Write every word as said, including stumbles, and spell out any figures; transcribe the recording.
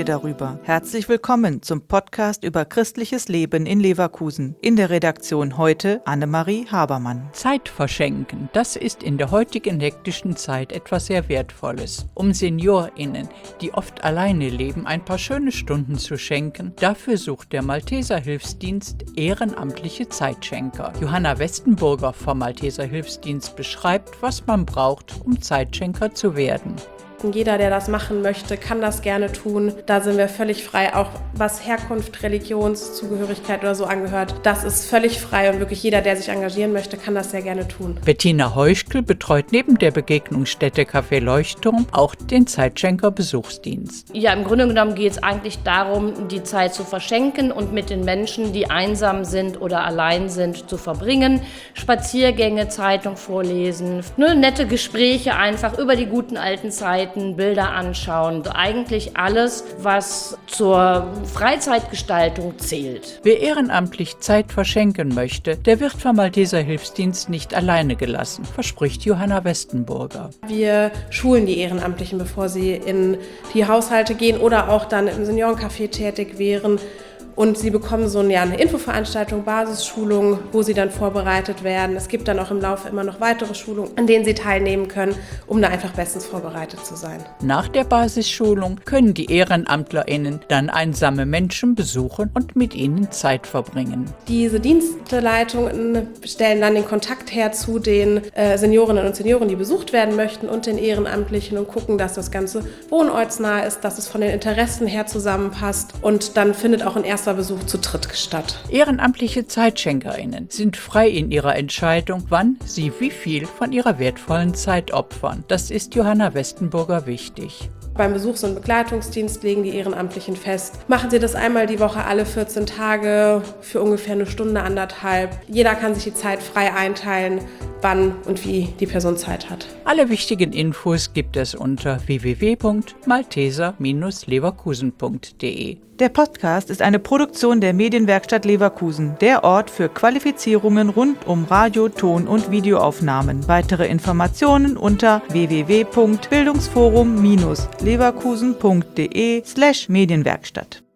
darüber. Herzlich willkommen zum Podcast über christliches Leben in Leverkusen. In der Redaktion heute Annemarie Habermann. Zeit verschenken, das ist in der heutigen hektischen Zeit etwas sehr Wertvolles. Um SeniorInnen, die oft alleine leben, ein paar schöne Stunden zu schenken, dafür sucht der Malteser Hilfsdienst ehrenamtliche Zeitschenker. Johanna Westenburger vom Malteser Hilfsdienst beschreibt, was man braucht, um Zeitschenker zu werden. Jeder, der das machen möchte, kann das gerne tun. Da sind wir völlig frei, auch was Herkunft, Religionszugehörigkeit oder so angehört. Das ist völlig frei und wirklich jeder, der sich engagieren möchte, kann das sehr gerne tun. Bettina Heuschkel betreut neben der Begegnungsstätte Café Leuchtturm auch den Zeitschenker-Besuchsdienst. Ja, im Grunde genommen geht es eigentlich darum, die Zeit zu verschenken und mit den Menschen, die einsam sind oder allein sind, zu verbringen. Spaziergänge, Zeitung vorlesen, ne, nette Gespräche einfach über die guten alten Zeiten. Bilder anschauen, eigentlich alles, was zur Freizeitgestaltung zählt. Wer ehrenamtlich Zeit verschenken möchte, der wird vom Malteser Hilfsdienst nicht alleine gelassen, verspricht Johanna Westenburger. Wir schulen die Ehrenamtlichen, bevor sie in die Haushalte gehen oder auch dann im Seniorencafé tätig wären. Und sie bekommen so eine, ja, eine Infoveranstaltung, Basisschulung, wo sie dann vorbereitet werden. Es gibt dann auch im Laufe immer noch weitere Schulungen, an denen sie teilnehmen können, um da einfach bestens vorbereitet zu sein. Nach der Basisschulung können die EhrenamtlerInnen dann einsame Menschen besuchen und mit ihnen Zeit verbringen. Diese Dienstleitungen stellen dann den Kontakt her zu den äh, Seniorinnen und Senioren, die besucht werden möchten, und den Ehrenamtlichen und gucken, dass das Ganze wohnortsnah ist, dass es von den Interessen her zusammenpasst, und dann findet auch ein erster Besuch zu dritt statt. Ehrenamtliche ZeitschenkerInnen sind frei in ihrer Entscheidung, wann sie wie viel von ihrer wertvollen Zeit opfern. Das ist Johanna Westenburger wichtig. Beim Besuchs- und Begleitungsdienst legen die Ehrenamtlichen fest, machen sie das einmal die Woche, alle vierzehn Tage, für ungefähr eine Stunde, anderthalb. Jeder kann sich die Zeit frei einteilen, wann und wie die Person Zeit hat. Alle wichtigen Infos gibt es unter w w w punkt malteser Bindestrich leverkusen punkt d e. Der Podcast ist eine Produktion der Medienwerkstatt Leverkusen, der Ort für Qualifizierungen rund um Radio-, Ton- und Videoaufnahmen. Weitere Informationen unter w w w punkt bildungsforum Bindestrich leverkusen punkt d e slash Medienwerkstatt.